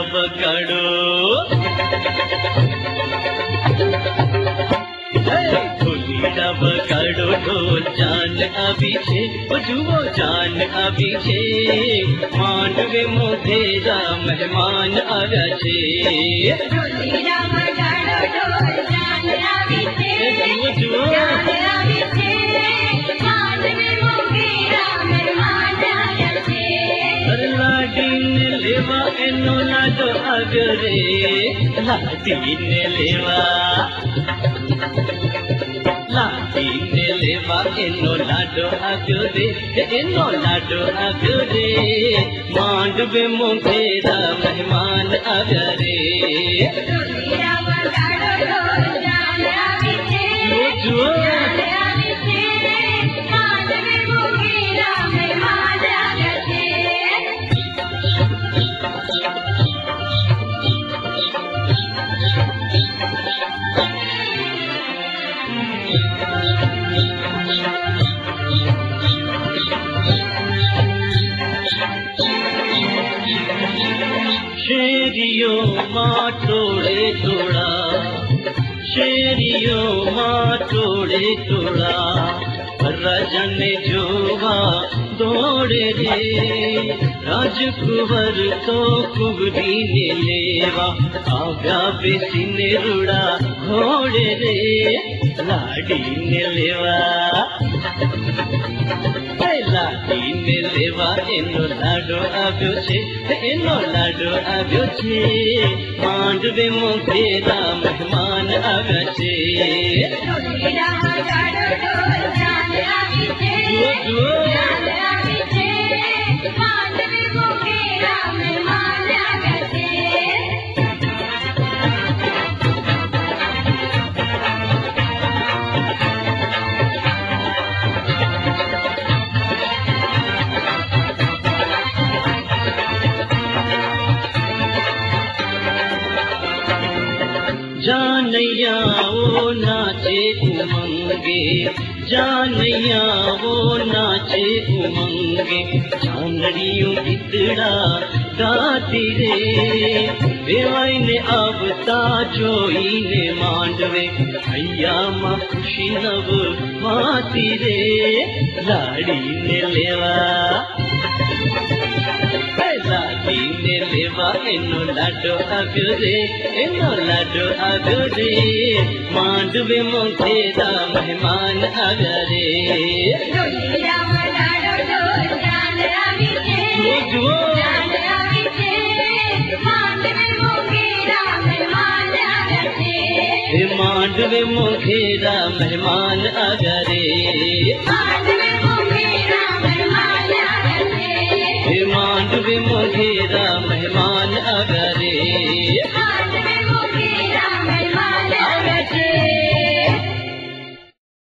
बकाड़ो ढोलीड़ा बकाड़ो ढोल जान अभी छे जुओ जान अभी छे मांडवे मोधेरा मेहमान आया छे ढोलीड़ा बकाड़ो ढोल जान अभी छे जुओ जुओ जान अभी छे मांडवे मोधेरा मेहमान आया छे लाडी ने लेवा एनो लाडो अगरे लाडी ने लेवा एनो लाडो अगरे मांडवे मोधेरा मेहमान अगरे ढोलीड़ा बकाड़ो ढोल जान अभी छे जुओ जान अभी छे मांडवे मोधेरा मेहमान आया छे शेरियो माँ तोड़े तोड़ा शेरियो माँ तोड़े तोड़ा रजन जोवा दौड़े रे राजकुंवर तो कुबरी ने लेवा आव्या बेसी ने रुड़ा घोड़े रे लाडी ने लेवा लाडी ने लेवा एनो लाडो आव्यो छे मांडवे मोधेरा मेहमान आव्या छे ढोलीड़ा बकाड़ो ढोल जान अभी छे जुओ जुओ जान अभी छे मांडवे मोधेरा मेहमान आया छे जानैया वो नाचे उमंगे जानैया वो नाचे उमंगे जानड़ियों इतड़ा गाती रे बेवाई ने आवता जोई ने मांडवे भैया माँ खुशी नव माती रे लाड़ी ने लेवा लाडी ने लेवा एनो लाडो अगरे मांडवे मोधेरा मेहमान अगरे ढोलीड़ा बकाड़ो ढोल जान अभी छे जुओ जान अभी छे मांडवे मोधेरा मेहमान आया छे मांडवे मोधेरा मेहमान अगरे